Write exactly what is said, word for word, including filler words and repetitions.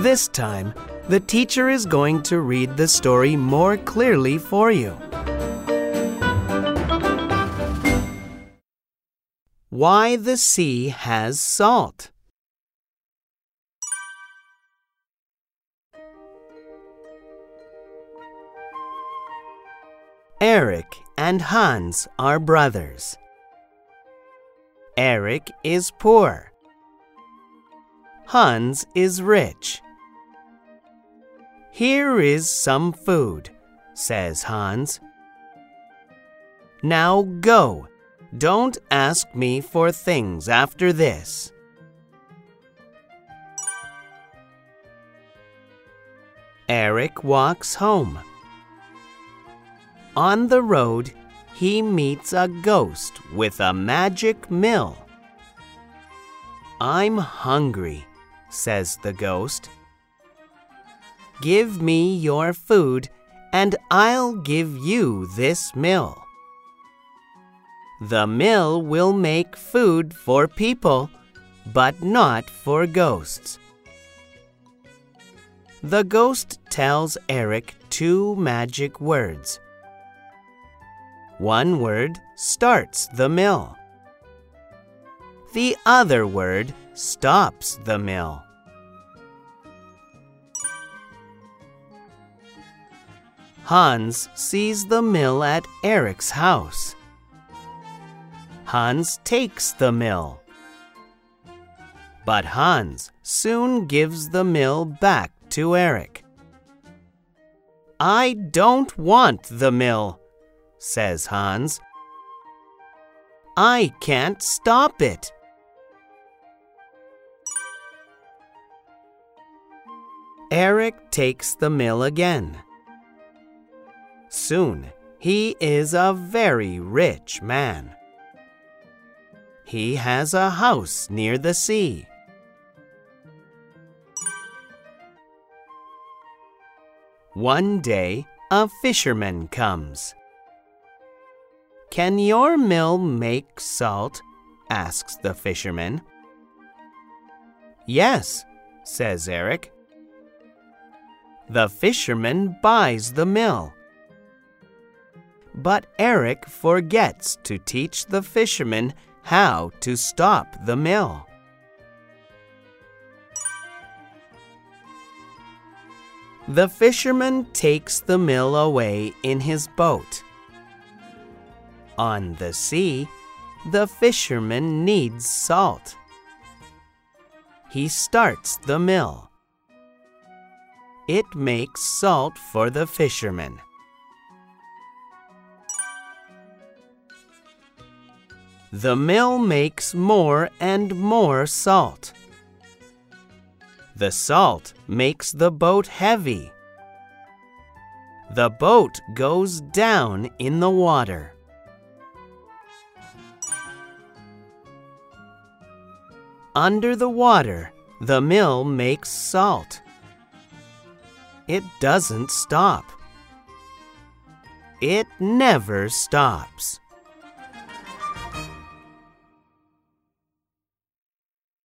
This time, the teacher is going to read the story more clearly for you. Why the sea has salt. Eric and Hans are brothers. Eric is poor. Hans is rich. "Here is some food," says Hans. "Now go. Don't ask me for things after this." Eric walks home. On the road, he meets a ghost with a magic mill. "I'm hungry," says the ghost. "Give me your food, and I'll give you this mill. The mill will make food for people, but not for ghosts." The ghost tells Eric two magic words. One word starts the mill. The other word stops the mill. Hans sees the mill at Eric's house. Hans takes the mill. But Hans soon gives the mill back to Eric. "I don't want the mill," says Hans. "I can't stop it." Eric takes the mill again. Soon, he is a very rich man. He has a house near the sea. One day, a fisherman comes. "Can your mill make salt?" asks the fisherman. "Yes," says Eric. The fisherman buys the mill. But Eric forgets to teach the fisherman how to stop the mill. The fisherman takes the mill away in his boat. On the sea, the fisherman needs salt. He starts the mill. It makes salt for the fisherman. The mill makes more and more salt. The salt makes the boat heavy. The boat goes down in the water. Under the water, the mill makes salt. It doesn't stop. It never stops.